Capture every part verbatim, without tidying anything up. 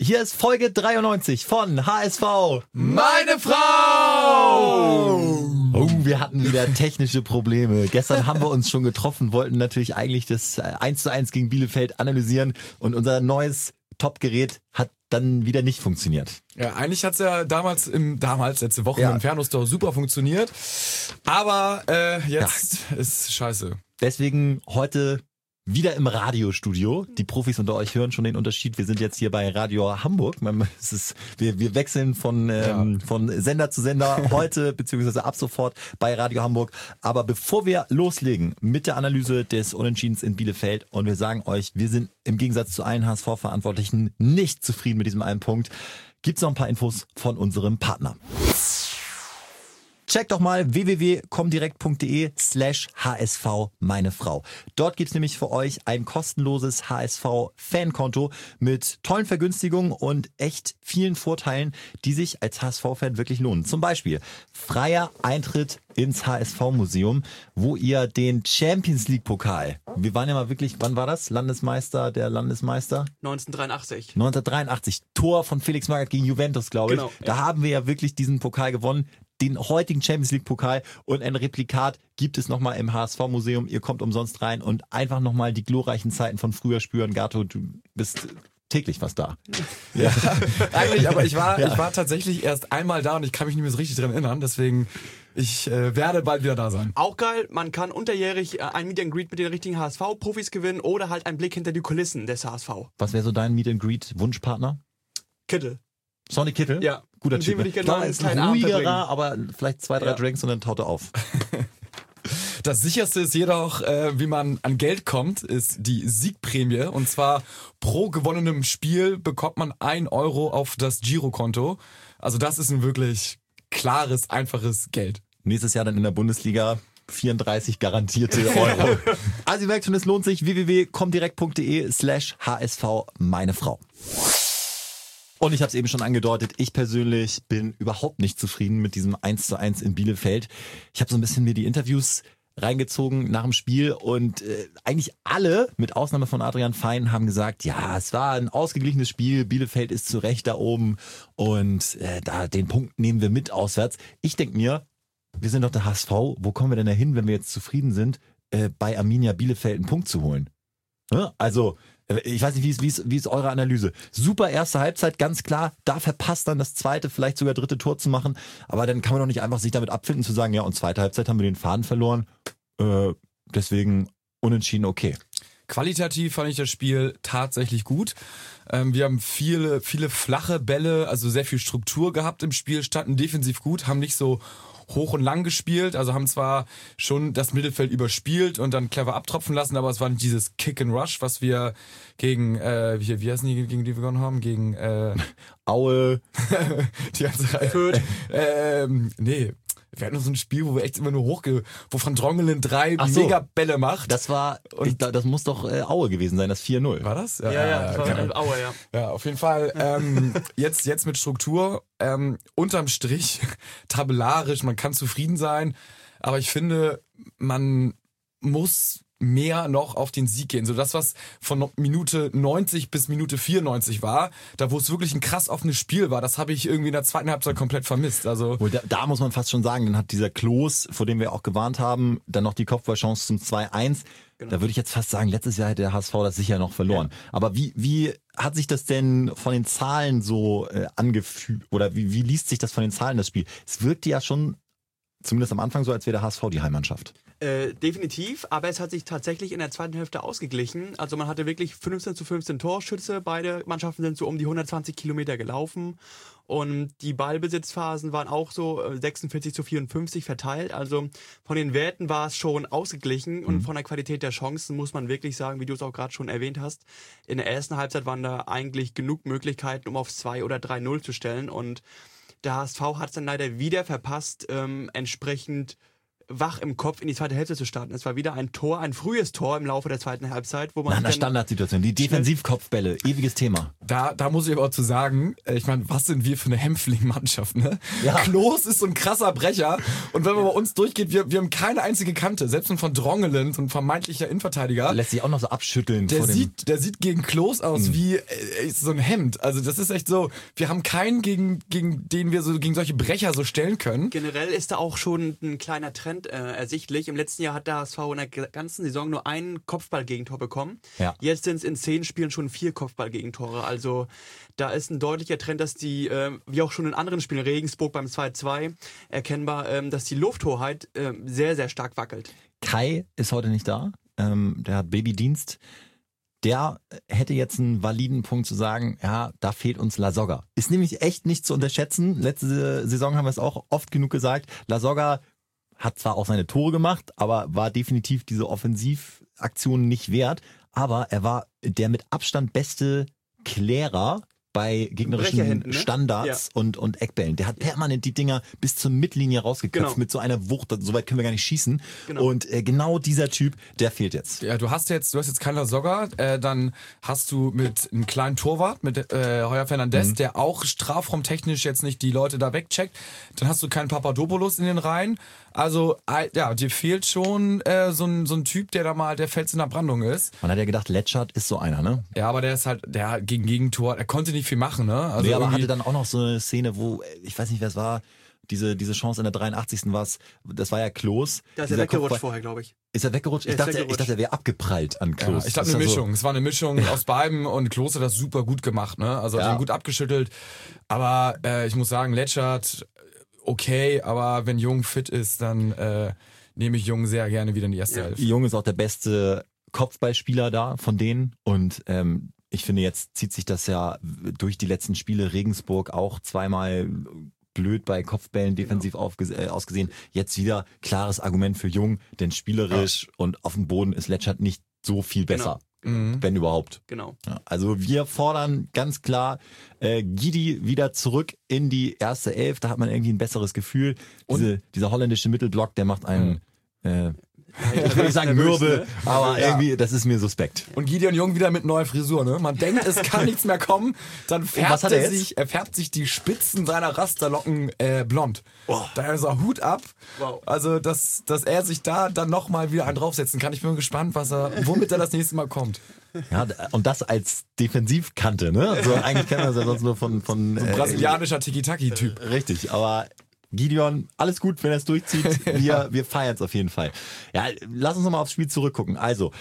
Hier ist Folge dreiundneunzig von H S V Meine Frau! Oh, wir hatten wieder technische Probleme. Gestern haben wir uns schon getroffen, wollten natürlich eigentlich das eins zu eins gegen Bielefeld analysieren und unser neues Top-Gerät hat dann wieder nicht funktioniert. Ja, eigentlich hat's ja damals, im damals letzte Woche ja. im Inferno Store super funktioniert, aber äh, jetzt ja. ist scheiße. Deswegen heute wieder im Radiostudio. Die Profis unter euch hören schon den Unterschied. Wir sind jetzt hier bei Radio Hamburg. Es ist, wir, wir wechseln von, ähm, ja. von Sender zu Sender heute, beziehungsweise ab sofort bei Radio Hamburg. Aber bevor wir loslegen mit der Analyse des Unentschiedens in Bielefeld und wir sagen euch, wir sind im Gegensatz zu allen H S V-Verantwortlichen nicht zufrieden mit diesem einen Punkt, gibt's noch ein paar Infos von unserem Partner. Checkt doch mal w w w punkt comdirect.de slash hsv meine Frau. Dort gibt's nämlich für euch ein kostenloses H S V-Fankonto mit tollen Vergünstigungen und echt vielen Vorteilen, die sich als H S V-Fan wirklich lohnen. Zum Beispiel freier Eintritt ins H S V-Museum, wo ihr den Champions-League-Pokal, wir waren ja mal wirklich, wann war das? Landesmeister, der Landesmeister? neunzehnhundertdreiundachtzig. neunzehnhundertdreiundachtzig. Tor von Felix Magath gegen Juventus, glaube ich. Genau, da ja. haben wir ja wirklich diesen Pokal gewonnen. Den heutigen Champions League Pokal und ein Replikat gibt es nochmal im H S V-Museum. Ihr kommt umsonst rein und einfach nochmal die glorreichen Zeiten von früher spüren. Gato, du bist täglich was da. Ja, eigentlich, aber ich war, ja. ich war tatsächlich erst einmal da und ich kann mich nicht mehr so richtig dran erinnern. Deswegen, ich äh, werde bald wieder da sein. Auch geil, man kann unterjährig äh, ein Meet and Greet mit den richtigen H S V-Profis gewinnen oder halt einen Blick hinter die Kulissen des H S V. Was wäre so dein Meet and Greet Wunschpartner? Kittel. Sonny Kittel? Ja. Guter Mit Typ. dem würde ich Ich gerne glaube, einen er ist kleinen Abend ruhigerer, verbringen. aber vielleicht zwei, drei Ja. Drinks und dann taut er auf. Das sicherste ist jedoch, äh, wie man an Geld kommt, ist die Siegprämie. Und zwar pro gewonnenem Spiel bekommt man ein Euro auf das Girokonto. Also das ist ein wirklich klares, einfaches Geld. Nächstes Jahr dann in der Bundesliga vierunddreißig garantierte Euro. Also ihr merkt schon, es lohnt sich. w w w punkt comdirect.de slash hsv meine Frau. Und ich habe es eben schon angedeutet, ich persönlich bin überhaupt nicht zufrieden mit diesem eins zu eins in Bielefeld. Ich habe so ein bisschen mir die Interviews reingezogen nach dem Spiel und äh, eigentlich alle, mit Ausnahme von Adrian Fein, haben gesagt, ja, es war ein ausgeglichenes Spiel, Bielefeld ist zu Recht da oben und äh, da den Punkt nehmen wir mit auswärts. Ich denke mir, wir sind doch der H S V, wo kommen wir denn da hin, wenn wir jetzt zufrieden sind, äh, bei Arminia Bielefeld einen Punkt zu holen? Ja, also, ich weiß nicht, wie ist, wie, ist, wie ist eure Analyse? Super erste Halbzeit, ganz klar. Da verpasst dann das zweite, vielleicht sogar dritte Tor zu machen. Aber dann kann man doch nicht einfach sich damit abfinden, zu sagen, ja, und zweite Halbzeit haben wir den Faden verloren. Äh, deswegen unentschieden okay. Qualitativ fand ich das Spiel tatsächlich gut. Ähm, wir haben viele, viele flache Bälle, also sehr viel Struktur gehabt im Spiel, standen defensiv gut, haben nicht so hoch und lang gespielt, also haben zwar schon das Mittelfeld überspielt und dann clever abtropfen lassen, aber es war nicht dieses Kick and Rush, was wir gegen, äh, wie, wie heißen die, gegen die wir gewonnen haben? Gegen, äh, Aue. die ganze Reihe. Fürth. Ähm, nee. Wir hatten so ein Spiel, wo wir echt immer nur hochge... wo Van Drongelen drei Ach so. mega Bälle macht. Das war, ich, das muss doch äh, Aue gewesen sein, das vier null. War das? Ja, ja, das war keine halt Aue, ja. Ja, auf jeden Fall. Ähm, jetzt, jetzt mit Struktur. Ähm, unterm Strich, tabellarisch, man kann zufrieden sein. Aber ich finde, man muss mehr noch auf den Sieg gehen. So das, was von Minute neunzig bis Minute vierundneunzig war, da wo es wirklich ein krass offenes Spiel war, das habe ich irgendwie in der zweiten Halbzeit komplett vermisst. Also Da, da muss man fast schon sagen, dann hat dieser Klos, vor dem wir auch gewarnt haben, dann noch die Kopfballchance zum zwei eins. Genau. Da würde ich jetzt fast sagen, letztes Jahr hätte der H S V das sicher noch verloren. Ja. Aber wie, wie hat sich das denn von den Zahlen so äh, angefühlt, oder wie, wie liest sich das von den Zahlen, das Spiel? Es wirkte ja schon, zumindest am Anfang so, als wäre der H S V die Heimmannschaft. Äh, definitiv, aber es hat sich tatsächlich in der zweiten Hälfte ausgeglichen. Also man hatte wirklich fünfzehn zu fünfzehn Torschütze. Beide Mannschaften sind so um die hundertzwanzig Kilometer gelaufen. Und die Ballbesitzphasen waren auch so sechsundvierzig zu vierundfünfzig verteilt. Also von den Werten war es schon ausgeglichen. Und von der Qualität der Chancen muss man wirklich sagen, wie du es auch gerade schon erwähnt hast, in der ersten Halbzeit waren da eigentlich genug Möglichkeiten, um auf zwei oder drei null zu stellen. Und der H S V hat es dann leider wieder verpasst, ähm, entsprechend wach im Kopf in die zweite Hälfte zu starten. Es war wieder ein Tor, ein frühes Tor im Laufe der zweiten Halbzeit, wo man Nach einer Standardsituation, die Defensivkopfbälle, ewiges Thema. Da, da muss ich aber auch zu sagen, ich meine, was sind wir für eine Hämpfling-Mannschaft, ne? Ja. Klos ist so ein krasser Brecher und wenn man bei uns durchgeht, wir, wir haben keine einzige Kante, selbst ein von Drongelen, so ein vermeintlicher Innenverteidiger. Lässt sich auch noch so abschütteln. Der vor dem sieht, der sieht gegen Klos aus mhm. wie äh, so ein Hemd. Also das ist echt so, wir haben keinen, gegen, gegen den wir so gegen solche Brecher so stellen können. Generell ist da auch schon ein kleiner Trend äh, ersichtlich. Im letzten Jahr hat der H S V in der ganzen Saison nur ein Kopfballgegentor bekommen. Ja. Jetzt sind es in zehn Spielen schon vier Kopfballgegentore. Also da ist ein deutlicher Trend, dass die, äh, wie auch schon in anderen Spielen, Regensburg beim zwei zwei, erkennbar, ähm, dass die Lufthoheit äh, sehr, sehr stark wackelt. Kai ist heute nicht da. Ähm, der hat Babydienst. Der hätte jetzt einen validen Punkt zu sagen, ja, da fehlt uns Lasogga. Ist nämlich echt nicht zu unterschätzen. Letzte Saison haben wir es auch oft genug gesagt. Lasogga hat zwar auch seine Tore gemacht, aber war definitiv diese Offensivaktion nicht wert. Aber er war der mit Abstand beste Klärer bei gegnerischen hinten, ne? Standards ja. und, und Eckbällen. Der hat permanent die Dinger bis zur Mittellinie rausgeköpft genau. mit so einer Wucht. So weit können wir gar nicht schießen. Genau. Und äh, genau dieser Typ, der fehlt jetzt. Ja, du hast jetzt, du hast jetzt keinen Lasogga, äh, dann hast du mit einem kleinen Torwart, mit äh, Heuer Fernandes, mhm. der auch strafraumtechnisch jetzt nicht die Leute da wegcheckt. Dann hast du keinen Papadopoulos in den Reihen. Also, ja, dir fehlt schon äh, so, ein, so ein Typ, der da mal der Fels in der Brandung ist. Man hat ja gedacht, Letschert ist so einer, ne? Ja, aber der ist halt, der gegen Gegentor, er konnte nicht viel machen, ne? Also nee, aber hatte dann auch noch so eine Szene, wo, ich weiß nicht, wer es war, diese, diese Chance in der dreiundachtzigsten war es, das war ja Klos. Da ist er weggerutscht vorher, glaube ich. Ist er weggerutscht? Ich dachte, ich dachte, er wäre abgeprallt an Klos. Ja, ich glaube, eine Mischung. So? Es war eine Mischung ja. aus beiden und Klos hat das super gut gemacht, ne? Also hat ja. ihn gut abgeschüttelt. Aber äh, ich muss sagen, Letschert, okay, aber wenn Jung fit ist, dann äh, nehme ich Jung sehr gerne wieder in die erste ja. Hälfte. Jung ist auch der beste Kopfballspieler da von denen und ähm, ich finde, jetzt zieht sich das ja durch die letzten Spiele. Regensburg auch zweimal blöd bei Kopfbällen defensiv genau. aufge- äh, ausgesehen. Jetzt wieder klares Argument für Jung, denn spielerisch ja. und auf dem Boden ist Letschert nicht so viel besser. Genau. Mhm. Wenn überhaupt. Genau. Ja, also wir fordern ganz klar äh, Guidi wieder zurück in die erste Elf. Da hat man irgendwie ein besseres Gefühl. Diese, dieser holländische Mittelblock, der macht einen, mhm. äh, ich will nicht sagen mürbe, aber ja. irgendwie, das ist mir suspekt. Und Gideon Jung wieder mit neuer Frisur, ne? Man denkt, es kann nichts mehr kommen, dann färbt er, er sich, er färbt sich die Spitzen seiner Rasterlocken äh, blond. Oh. Da ist er Hut ab. Wow. Also, dass, dass er sich da dann nochmal wieder einen draufsetzen kann. Ich bin gespannt, was er, womit er das nächste Mal kommt. Ja, und das als Defensivkante, ne? Also eigentlich kennen wir das ja sonst nur von... von so ein brasilianischer äh, Tiki-Taki-Typ. Äh, richtig, aber... Gideon, alles gut, wenn er es durchzieht. Wir, wir feiern es auf jeden Fall. Ja, lass uns nochmal aufs Spiel zurückgucken. Also,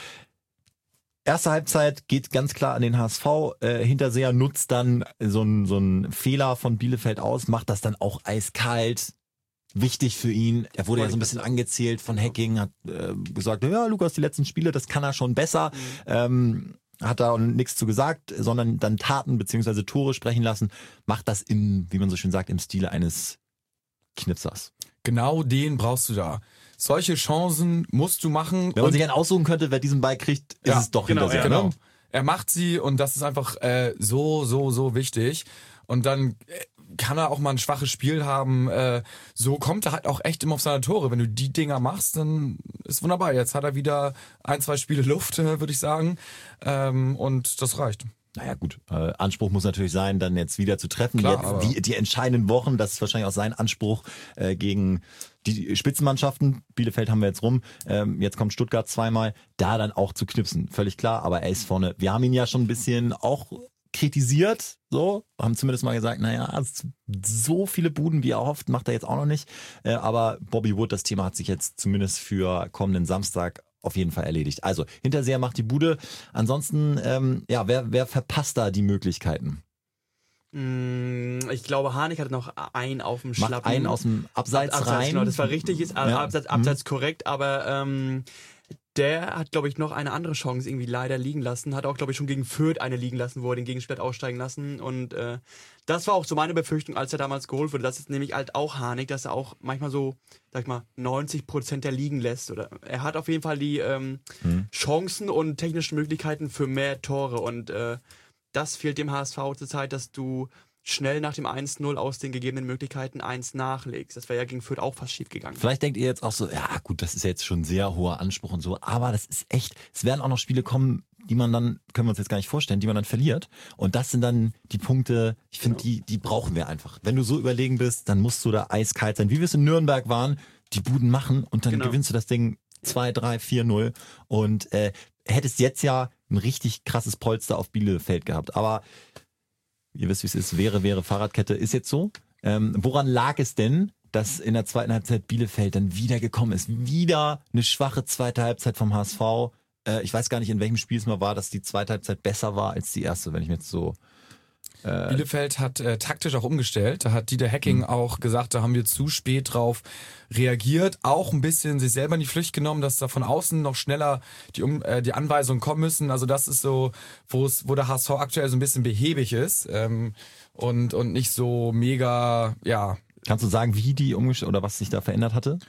erste Halbzeit geht ganz klar an den H S V. Äh, Hinterseher nutzt dann so einen so einen Fehler von Bielefeld aus, macht das dann auch eiskalt. Wichtig für ihn. Er wurde ja so ein bisschen angezählt von Hacking, hat äh, gesagt, ja, Lukas, die letzten Spiele, das kann er schon besser. Mhm. Ähm, hat da nichts zu gesagt, sondern dann Taten bzw. Tore sprechen lassen. Macht das im, wie man so schön sagt, im Stile eines Knipsers. Genau den brauchst du da. Solche Chancen musst du machen. Wenn man sich einen aussuchen könnte, wer diesen Ball kriegt, ist ja, es doch genau, Hinterseher. Genau. Ne? Er macht sie und das ist einfach äh, so, so, so wichtig. Und dann äh, kann er auch mal ein schwaches Spiel haben. Äh, so kommt er halt auch echt immer auf seine Tore. Wenn du die Dinger machst, dann ist wunderbar. Jetzt hat er wieder ein, zwei Spiele Luft, äh, würde ich sagen. Ähm, und das reicht. Naja gut, äh, Anspruch muss natürlich sein, dann jetzt wieder zu treffen. Klar, jetzt die, die entscheidenden Wochen, das ist wahrscheinlich auch sein Anspruch äh, gegen die Spitzenmannschaften. Bielefeld haben wir jetzt rum, ähm, jetzt kommt Stuttgart zweimal, da dann auch zu knipsen, völlig klar, aber er ist vorne. Wir haben ihn ja schon ein bisschen auch kritisiert, so, haben zumindest mal gesagt, naja, so viele Buden, wie er hofft, macht er jetzt auch noch nicht. Äh, aber Bobby Wood, das Thema hat sich jetzt zumindest für kommenden Samstag auf jeden Fall erledigt. Also, Hinterseher macht die Bude. Ansonsten, ähm, ja, wer, wer verpasst da die Möglichkeiten? Ich glaube, Harnik hatte noch einen auf dem Schlappen. Macht einen aus dem Abseits, Abseits rein. Genau, das war richtig, ist ja. Abseits, Abseits mhm. korrekt, aber ähm, der hat, glaube ich, noch eine andere Chance irgendwie leider liegen lassen. Hat auch, glaube ich, schon gegen Fürth eine liegen lassen, wo er den Gegenspieler aussteigen lassen. Und äh, das war auch so meine Befürchtung, als er damals geholt wurde. Das ist nämlich halt auch Harnik, dass er auch manchmal so, sag ich mal, neunzig Prozent der liegen lässt. Oder er hat auf jeden Fall die ähm, mhm. Chancen und technischen Möglichkeiten für mehr Tore. Und äh, das fehlt dem H S V zur Zeit, dass du schnell nach dem eins null aus den gegebenen Möglichkeiten eins nachlegst. Das wäre ja gegen Fürth auch fast schief gegangen. Vielleicht denkt ihr jetzt auch so, ja gut, das ist jetzt schon sehr hoher Anspruch und so, aber das ist echt, es werden auch noch Spiele kommen, die man dann, können wir uns jetzt gar nicht vorstellen, die man dann verliert. Und das sind dann die Punkte, ich finde, die, die brauchen wir einfach. Wenn du so überlegen bist, dann musst du da eiskalt sein. Wie wir es in Nürnberg waren, die Buden machen und dann Genau. gewinnst du das Ding zwei, drei, vier null und äh, hättest jetzt ja ein richtig krasses Polster auf Bielefeld gehabt. Aber ihr wisst, wie es ist, wäre, wäre Fahrradkette, ist jetzt so. Ähm, woran lag es denn, dass in der zweiten Halbzeit Bielefeld dann wieder gekommen ist? Wieder eine schwache zweite Halbzeit vom H S V. Äh, ich weiß gar nicht, in welchem Spiel es mal war, dass die zweite Halbzeit besser war als die erste, wenn ich mir jetzt so... Äh, Bielefeld hat äh, taktisch auch umgestellt. Da hat Dieter Hecking Mhm. auch gesagt, da haben wir zu spät drauf reagiert. Auch ein bisschen sich selber in die Pflicht genommen, dass da von außen noch schneller die, um, äh, die Anweisungen kommen müssen. Also das ist so, wo es, wo der H S V aktuell so ein bisschen behäbig ist ähm, und, und nicht so mega, ja... Kannst du sagen, wie die umgestellt oder was sich da verändert hatte?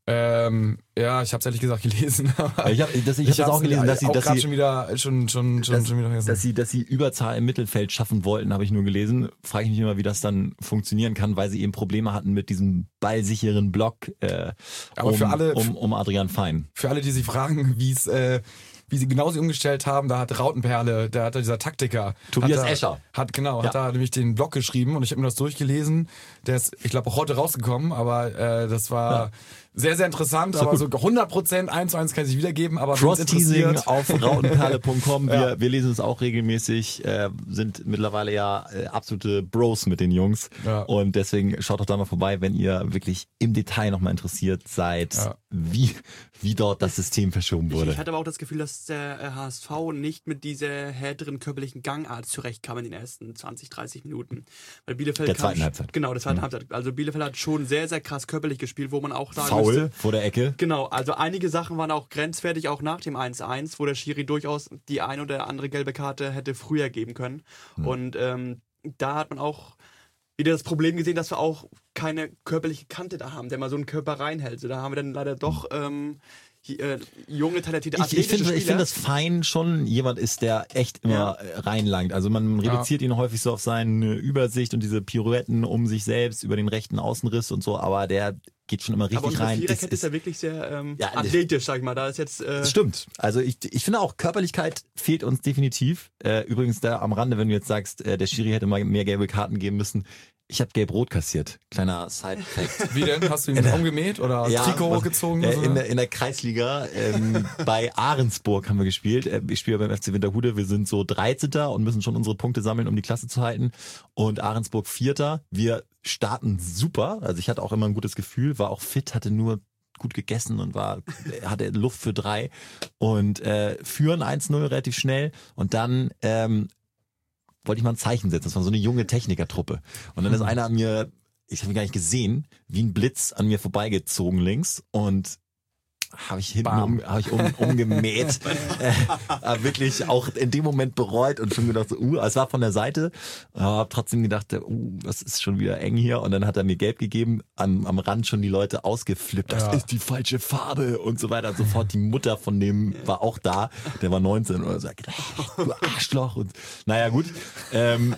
Ähm, ja, ich habe es ehrlich gesagt gelesen. Aber Ich habe das, ich hab das hab's auch gelesen, dass sie, auch dass grad sie, schon wieder schon schon schon, dass, schon wieder vergessen. dass sie, dass sie Überzahl im Mittelfeld schaffen wollten, habe ich nur gelesen. Frage ich mich immer, wie das dann funktionieren kann, weil sie eben Probleme hatten mit diesem ballsicheren Block äh, Aber um, für alle- um, um Adrian Fein. Für alle, die sich fragen, wie es äh, wie sie genau sie umgestellt haben, da hat Rautenperle, da hat dieser Taktiker. Tobias hat da, Escher. Hat, genau, Ja. hat da nämlich den Blog geschrieben und ich habe mir das durchgelesen. Der ist, ich glaube, auch heute rausgekommen, aber äh, das war Ja. sehr, sehr interessant. Aber so hundert Prozent eins zu eins kann ich wiedergeben, aber wenn es Cross-Teasing interessiert... auf rautenperle punkt com. Wir, Ja. wir lesen es auch regelmäßig, äh, sind mittlerweile ja äh, absolute Bros mit den Jungs. Ja. Und deswegen schaut doch da mal vorbei, wenn ihr wirklich im Detail nochmal interessiert seid, Ja. wie, wie dort das System verschoben Ich, wurde. ich hatte aber auch das Gefühl, dass der äh, H S V nicht mit dieser härteren körperlichen Gangart zurechtkam in den ersten zwanzig, dreißig Minuten. Weil Bielefeld Der kam, zweiten Halbzeit. Genau, der zweiten Mhm. Halbzeit. Also Bielefeld hat schon sehr, sehr krass körperlich gespielt, wo man auch sagen Foul müsste, vor der Ecke. genau, also einige Sachen waren auch grenzwertig, auch nach dem eins eins, wo der Schiri durchaus die ein oder andere gelbe Karte hätte früher geben können. Mhm. Und ähm, da hat man auch wieder das Problem gesehen, dass wir auch keine körperliche Kante da haben, der mal so einen Körper reinhält. So, da haben wir dann leider doch ähm, hi- äh, junge, talentierte Ich, athletische ich finde, Spieler. ich finde, dass Fein schon jemand ist, der echt immer Ja. äh, reinlangt. Also man reduziert ihn häufig so auf seine Übersicht und diese Pirouetten um sich selbst über den rechten Außenriss und so, aber der geht schon immer aber richtig unsere rein. Viererkette Ist- ist ja wirklich sehr ähm, Ja, athletisch, sag ich mal. Da ist jetzt äh, Das stimmt. Also ich, ich finde auch, Körperlichkeit fehlt uns definitiv. Äh, übrigens da am Rande, wenn du jetzt sagst, äh, der Schiri hätte mal mehr gelbe Karten geben müssen. Ich habe gelb-rot kassiert. Kleiner Side-Fact. Wie denn? Hast du ihn umgemäht oder Trikot was- gezogen? Äh, oder? in, der, in der Kreisliga ähm, bei Ahrensburg haben wir gespielt. Äh, ich spiele beim F C Winterhude. Wir sind so dreizehnter und müssen schon unsere Punkte sammeln, um die Klasse zu halten. Und Ahrensburg vierter. Wir starten super. Also ich hatte auch immer ein gutes Gefühl, war auch fit, hatte nur gut gegessen und war hatte Luft für drei. Und äh, führen eins null relativ schnell. Und dann... Ähm, wollte ich mal ein Zeichen setzen. Das war so eine junge Technikertruppe. Und dann ist einer an mir, ich habe ihn gar nicht gesehen, wie ein Blitz an mir vorbeigezogen links und habe ich hinten um, hab ich um, umgemäht. äh, hab wirklich auch in dem Moment bereut und schon gedacht, so, uh, es war von der Seite, aber habe trotzdem gedacht, uh, das ist schon wieder eng hier. Und dann hat er mir gelb gegeben, am, am Rand schon die Leute ausgeflippt, das Ja. ist die falsche Farbe und so weiter. Sofort die Mutter von dem war auch da, der war neunzehn oder so, oh, du Arschloch. Und naja, gut. Ähm,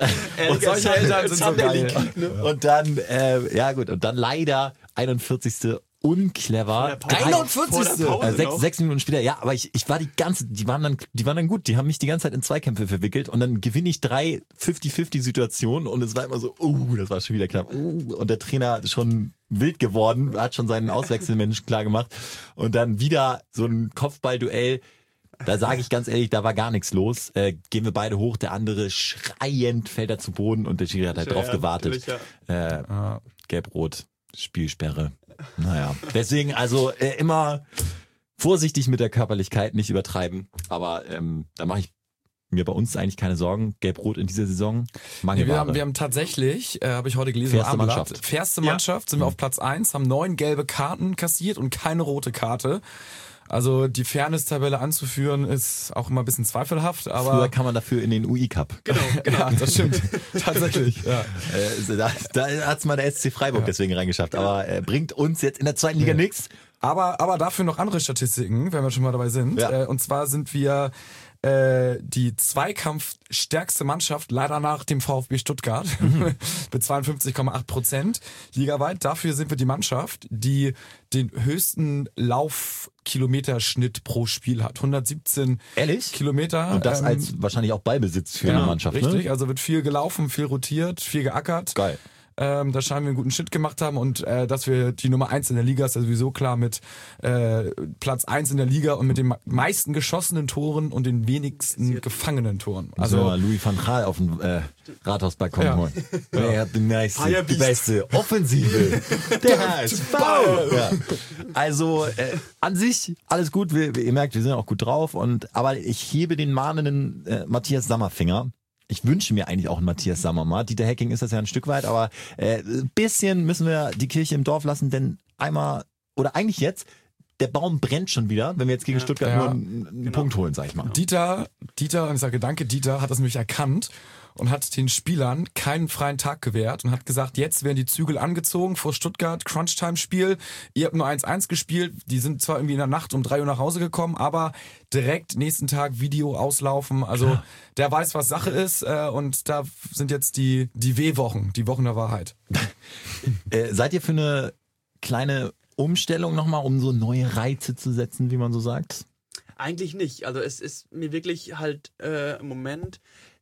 Und solche Eltern sind so geil. und dann, äh, ja gut, und dann leider einundvierzigste unclever. Vor der Pause. einundvierzigste Vor der Äh, Pause sechs, noch. sechs Minuten später, ja, aber ich, ich war die ganze, die waren dann, die waren dann gut, die haben mich die ganze Zeit in Zweikämpfe verwickelt und dann gewinne ich drei fünfzig fünfzig Situationen und es war immer so, uh, das war schon wieder knapp, uh, und der Trainer schon wild geworden, hat schon seinen Auswechselmensch klar gemacht und dann wieder so ein Kopfballduell. Da sage ich ganz ehrlich, da war gar nichts los. Äh, gehen wir beide hoch, der andere schreiend fällt er zu Boden und der Schiri hat halt Ja, drauf ja, gewartet. natürlich, Äh, Ja. Gelb-Rot, Spielsperre. Naja, deswegen also äh, immer vorsichtig mit der Körperlichkeit, nicht übertreiben. Aber ähm, da mache ich mir bei uns eigentlich keine Sorgen. Gelb-Rot in dieser Saison, Nee, Mangelware. wir, haben, wir haben tatsächlich, äh, habe ich heute gelesen, Fairste im Abendblatt, Mannschaft. fairste Ja. Mannschaft, sind wir auf Platz eins, haben neun gelbe Karten kassiert und keine rote Karte. Also die Fairness-Tabelle anzuführen ist auch immer ein bisschen zweifelhaft, aber Früher kam man dafür in den U I-Cup. Genau, genau. ja, das stimmt. Tatsächlich. Ja. Äh, da da hat's mal der S C Freiburg deswegen reingeschafft. Aber äh, bringt uns jetzt in der zweiten Liga nichts. Aber, aber dafür noch andere Statistiken, wenn wir schon mal dabei sind. Ja. Äh, und zwar sind wir äh, die zweikampfstärkste Mannschaft, leider nach dem VfB Stuttgart, mhm. mit zweiundfünfzig Komma acht Prozent ligaweit. Dafür sind wir die Mannschaft, die den höchsten Laufkilometerschnitt pro Spiel hat. hundertsiebzehn Ehrlich? Kilometer. Und das ähm, als wahrscheinlich auch Ballbesitz für ja, eine Mannschaft, richtig, ne? also wird viel gelaufen, viel rotiert, viel geackert. Geil. Ähm, da scheinen wir einen guten Schritt gemacht haben und äh, dass wir die Nummer eins in der Liga ist ja sowieso klar mit äh, Platz eins in der Liga und mit den meisten geschossenen Toren und den wenigsten gefangenen Toren. Also Also Louis van Gaal auf dem äh, Rathausbalkon Ja. holen. Wer hat die nächste, die Firebeast. beste Offensive? Der H S V! Ja. Also äh, an sich alles gut. Wir, ihr merkt, wir sind auch gut drauf. Und aber ich hebe den mahnenden äh, Matthias Sammerfinger. Ich wünsche mir eigentlich auch einen Matthias Sammer mal. Dieter Hecking ist das ja ein Stück weit, aber äh, ein bisschen müssen wir die Kirche im Dorf lassen, denn einmal, oder eigentlich jetzt, der Baum brennt schon wieder, wenn wir jetzt gegen Ja. Stuttgart Ja. nur einen, einen Genau. Punkt holen, sag ich mal. Dieter, Dieter, und ich sage danke, Dieter hat das nämlich erkannt und hat den Spielern keinen freien Tag gewährt und hat gesagt, jetzt werden die Zügel angezogen vor Stuttgart, Crunchtime-Spiel. Ihr habt nur eins eins gespielt, die sind zwar irgendwie in der Nacht um drei Uhr nach Hause gekommen, aber direkt nächsten Tag Video auslaufen. Also Klar. der weiß, was Sache ist äh, und da sind jetzt die, die W-Wochen, die Wochen der Wahrheit. Äh, seid ihr für eine kleine Umstellung nochmal, um so neue Reize zu setzen, wie man so sagt? Eigentlich nicht. Also es ist mir wirklich halt äh, im Moment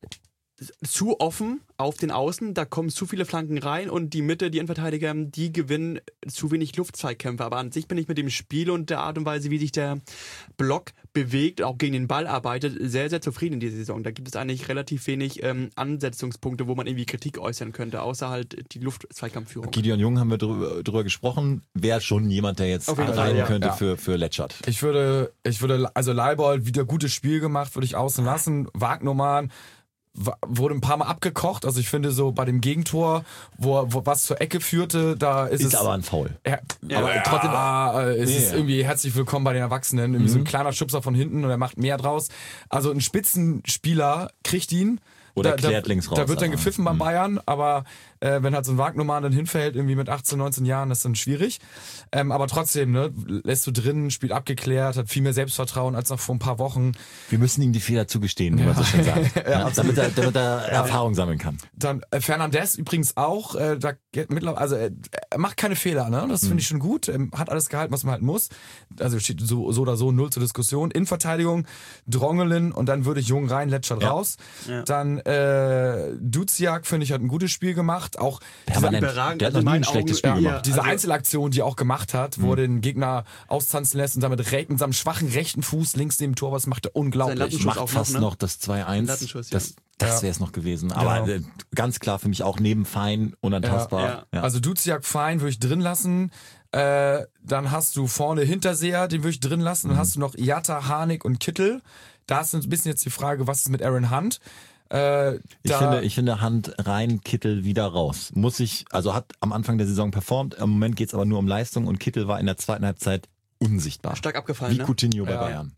zu offen auf den Außen, da kommen zu viele Flanken rein und die Mitte, die Innenverteidiger, die gewinnen zu wenig Luftzweikämpfe. Aber an sich bin ich mit dem Spiel und der Art und Weise, wie sich der Block bewegt, auch gegen den Ball arbeitet, sehr, sehr zufrieden in dieser Saison. Da gibt es eigentlich relativ wenig ähm, Ansetzungspunkte, wo man irgendwie Kritik äußern könnte, außer halt die Luftzweikampfführung. Gideon Jung haben wir drüber, drüber gesprochen, wäre schon jemand, der jetzt Auf jeden Fall, rein ja. könnte Ja. für, für Letschert. Ich würde, ich würde, also Leibold wieder gutes Spiel gemacht, würde ich außen lassen. Wagnumann wa- wurde ein paar Mal abgekocht. Also ich finde so bei dem Gegentor, wo, wo was zur Ecke führte, da ist, Ist es aber ein Foul. Ja, Ja. aber trotzdem, ah, es Nee, ist ja. irgendwie herzlich willkommen bei den Erwachsenen. Irgendwie so ein kleiner Schubser von hinten und er macht mehr draus. Also ein Spitzenspieler kriegt ihn. Oder da, klärt da, links raus, Da wird dann aber, gepfiffen beim hm. Bayern, aber äh, wenn halt so ein Wagnumann dann hinfällt, irgendwie mit achtzehn, neunzehn Jahren, das ist dann schwierig. Ähm, aber trotzdem, ne, lässt du drin, spielt abgeklärt, hat viel mehr Selbstvertrauen als noch vor ein paar Wochen. Wir müssen ihm die Fehler zugestehen, wie man so schön sagt. ja, damit er, damit er Erfahrung sammeln kann. Dann äh, Fernandes übrigens auch, äh, da geht mittlerweile, also äh, er macht keine Fehler, ne? Das finde ich schon gut. Er hat alles gehalten, was man halt muss. Also steht so, so oder so null zur Diskussion. In Verteidigung Drongelin und dann würde ich Jung rein, Letschert Ja. raus. Ja. Dann äh, Duziak, finde ich, hat ein gutes Spiel gemacht. Auch Permanent. überragend. Der hat Also noch nie in ein meinen schlechtes Augen- Spiel ja, gemacht. diese also- Einzelaktion, die er auch gemacht hat, wo er den Gegner austanzen lässt und damit recht, mit seinem schwachen rechten Fuß links neben dem Tor, was macht er Sein unglaublich. Lattenschuss Macht auch fast noch, noch, ne? das zwei eins. Lattenschuss, ja. Das, das Ja. wäre es noch gewesen. Aber Genau. äh, ganz klar für mich auch neben Fein unantastbar. Ja, Ja. Also Duziak fein, würde ich drin lassen. Äh, dann hast du vorne Hinterseher, den würde ich drin lassen. Dann hast du noch Jatta, Harnik und Kittel. Da ist ein bisschen jetzt die Frage, was ist mit Aaron Hunt? Äh, Ich da, finde, ich finde Hand rein, Kittel wieder raus. Muss ich, also hat am Anfang der Saison performt, im Moment geht's aber nur um Leistung und Kittel war in der zweiten Halbzeit unsichtbar. Stark abgefallen, Wie ne? Coutinho bei Ja. Bayern.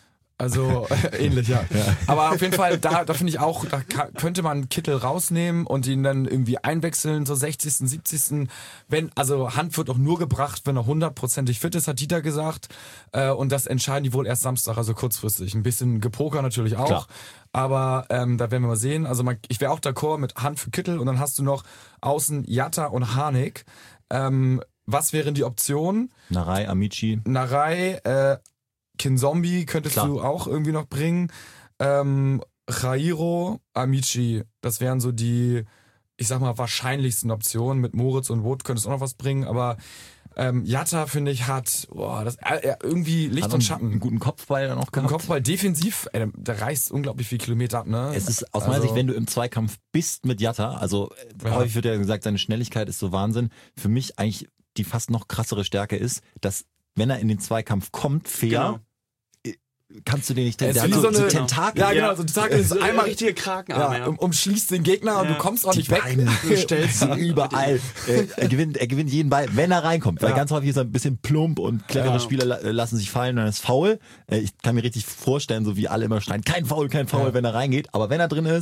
Also äh, ähnlich, ja. Aber auf jeden Fall, da, da finde ich auch, da ka- könnte man Kittel rausnehmen und ihn dann irgendwie einwechseln, so sechzigsten, siebzigsten Wenn, also Hand wird auch nur gebracht, wenn er hundertprozentig fit ist, hat Dieter gesagt. Äh, und das entscheiden die wohl erst Samstag, also kurzfristig. Ein bisschen Gepoker natürlich auch. Klar. Aber ähm, da werden wir mal sehen. Also man, ich wäre auch d'accord mit Hand für Kittel und dann hast du noch außen Jatta und Harnik. Ähm, was wären die Optionen? Narei, Amici. Narei, äh, Kinzombie könntest Klar. du auch irgendwie noch bringen. Ähm, Jairo, Amici, das wären so die, ich sag mal, wahrscheinlichsten Optionen. Mit Moritz und Wout könntest du auch noch was bringen, aber ähm, Jatta, finde ich, hat boah, das, äh, irgendwie Licht Hat und einen, Schatten. einen guten Kopfball dann auch Im gehabt. Kopfball defensiv, ey, der reißt unglaublich viel Kilometer ab, ne? Es ist aus Also- meiner Sicht, wenn du im Zweikampf bist mit Jatta, also äh, Ja. häufig wird ja gesagt, seine Schnelligkeit ist so Wahnsinn. Für mich eigentlich die fast noch krassere Stärke ist, dass wenn er in den Zweikampf kommt, fair, Genau. kannst du den nicht, Er ist der hat wie so, so so eine- Tentakel. Ja, genau, so Tentakel ist So einmal richtige Krakenarme, ja, ja. um, umschließt den Gegner und Ja. du kommst auch Die nicht weg. Beine, du stellst ihn überall. Äh, er, gewinnt, er gewinnt jeden Ball, wenn er reinkommt. Weil Ja. ganz häufig ist er ein bisschen plump und clevere Ja. Spieler la- lassen sich fallen und dann ist faul. Äh, ich kann mir richtig vorstellen, so wie alle immer schreien, kein Foul, kein Foul, Ja. wenn er reingeht. Aber wenn er drin ist,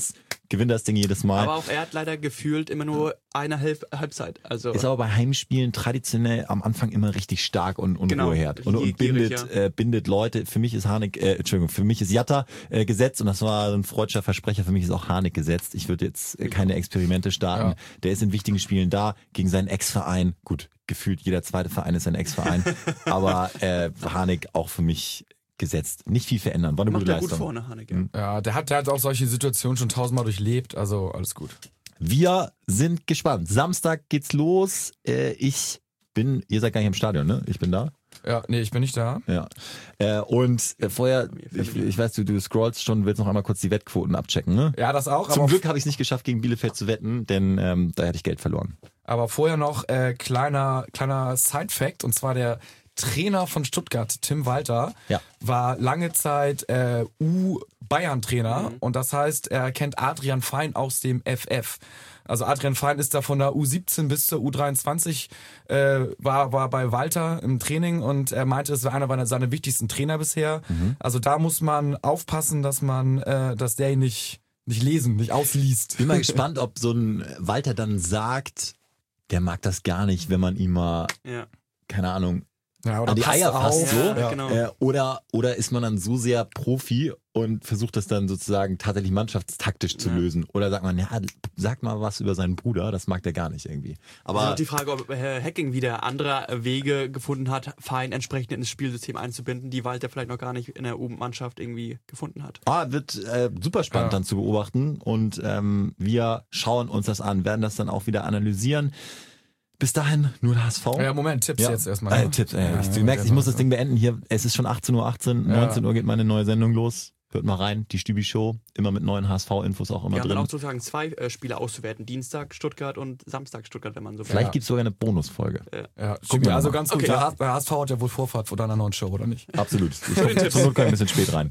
gewinnt das Ding jedes Mal. Aber auch er hat leider gefühlt immer nur eine Halb Halbzeit. Also Ist aber bei Heimspielen traditionell am Anfang immer richtig stark und, und Genau, Ruheherd. Und, und gierig, bindet, ja. äh, bindet Leute. Für mich ist Harnik, äh, Entschuldigung, für mich ist Jatta äh, gesetzt und das war ein freudscher Versprecher. Für mich ist auch Harnik gesetzt. Ich würde jetzt äh, keine Experimente starten. Ja. Der ist in wichtigen Spielen da, gegen seinen Ex-Verein. Gut, gefühlt jeder zweite Verein ist ein Ex-Verein. aber äh, Harnik auch für mich gesetzt. Nicht viel verändern. War eine macht gute er gut Leistung. vorne, Haneke. Mhm. Ja, der hat, der hat auch solche Situationen schon tausendmal durchlebt, also alles gut. Wir sind gespannt. Samstag geht's los. Äh, ich bin, ihr seid gar nicht im Stadion, ne? Ich bin da. Ja, nee, ich bin nicht da. Ja. Äh, und äh, vorher, ich, ich weiß, du, du scrollst schon, willst noch einmal kurz die Wettquoten abchecken, ne? Ja, das auch. Zum aber Glück habe ich es nicht geschafft, gegen Bielefeld zu wetten, denn ähm, da hätte ich Geld verloren. Aber vorher noch äh, kleiner kleiner Side-Fact, und zwar der Trainer von Stuttgart, Tim Walter, Ja. war lange Zeit äh, U-Bayern-Trainer, und das heißt, er kennt Adrian Fein aus dem F F. Also Adrian Fein ist da von der U siebzehn bis zur U dreiundzwanzig, äh, war, war bei Walter im Training, und er meinte, es war einer seiner wichtigsten Trainer bisher. Also da muss man aufpassen, dass man, äh, dass der ihn nicht, nicht lesen, nicht ausliest. Bin mal gespannt, ob so ein Walter dann sagt, der mag das gar nicht, wenn man ihm mal, Ja. keine Ahnung, Ja, an die passt Eier fasst, auf. so. Ja, genau. Äh, oder, oder ist man dann so sehr Profi und versucht das dann sozusagen tatsächlich mannschaftstaktisch zu Ja. lösen? Oder sagt man, ja, sag mal was über seinen Bruder, das mag der gar nicht irgendwie. Aber Aber die Frage, ob Herr Hacking wieder andere Wege gefunden hat, Fein entsprechend ins Spielsystem einzubinden, die Walter vielleicht noch gar nicht in der U-Mannschaft irgendwie gefunden hat. ah, wird äh, super spannend Ja. dann zu beobachten und ähm, wir schauen uns das an, werden das dann auch wieder analysieren. Bis dahin nur der H S V. Ja, Moment, Tipps Ja. jetzt erstmal. Äh, ne? Tipps, äh, Ja, ich, ja, du merkst, ich genau. muss das Ding beenden hier. Es ist schon achtzehn Uhr achtzehn, Ja. neunzehn Uhr geht meine neue Sendung los. Hört mal rein, die Stübi-Show, immer mit neuen H S V-Infos auch immer Wir haben dann drin. auch sozusagen zwei äh, Spiele auszuwerten. Dienstag Stuttgart und Samstag Stuttgart, wenn man so will. Vielleicht Ja. gibt's sogar eine Bonusfolge. Ja, Gucken Stübi, wir also mal. ganz gut. Okay. Der, H- der H S V hat ja wohl Vorfahrt vor deiner neuen Show, oder nicht? Absolut. Ich komme zur Not ein bisschen spät rein.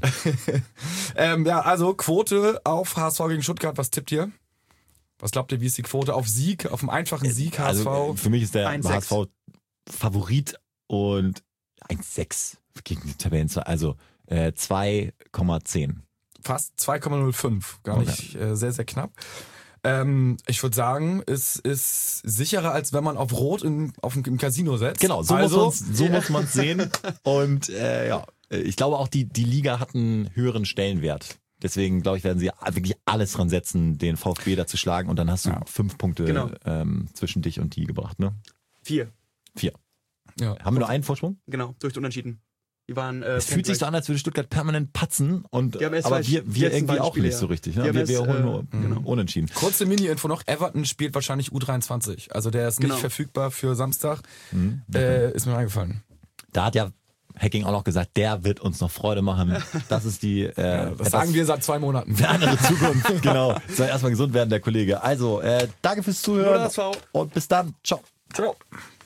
Ähm, ja, also Quote auf H S V gegen Stuttgart, was tippt ihr? Was glaubt ihr, wie ist die Quote auf Sieg, auf einen einfachen Sieg H S V? Also, für mich ist der eins H S sechs. V Favorit und eins sechs gegen die Tabellen. Also äh, zwei Komma zehn. Fast zwei Komma null fünf, gar Okay. nicht äh, sehr, sehr knapp. Ähm, ich würde sagen, es ist sicherer, als wenn man auf Rot in, auf dem, im Casino setzt. Genau, so also, muss man's, so muss man's sehen. Und äh, ja, ich glaube auch, die, die Liga hat einen höheren Stellenwert. Deswegen, glaube ich, werden sie wirklich alles dran setzen, den VfB da zu schlagen. Und dann hast du Ja. fünf Punkte Genau. ähm, zwischen dich und die gebracht, ne? Vier, Vier. Ja. Haben wir nur einen Vorsprung? genau, durch Unentschieden. Die waren. Äh, Es fühlt sich so an, als würde Stuttgart permanent patzen. Und, Die haben erst aber zwei- wir, die wir letzten irgendwie beiden auch Spiele, nicht ja. so richtig. Ne? Die haben Wir, wir erst, holen äh, nur genau. unentschieden. Kurze Mini-Info noch, Everton spielt wahrscheinlich U dreiundzwanzig. Also der ist Genau. nicht verfügbar für Samstag. Mhm. Äh, ist mir eingefallen. Da hat ja Hacking auch noch gesagt, der wird uns noch Freude machen. Das ist die äh, Das etwas sagen wir seit zwei Monaten. fernere Zukunft. Genau. Soll erstmal gesund werden, der Kollege. Also, äh, danke fürs Nur der Zuhören H S V. und bis dann. Ciao. Ciao.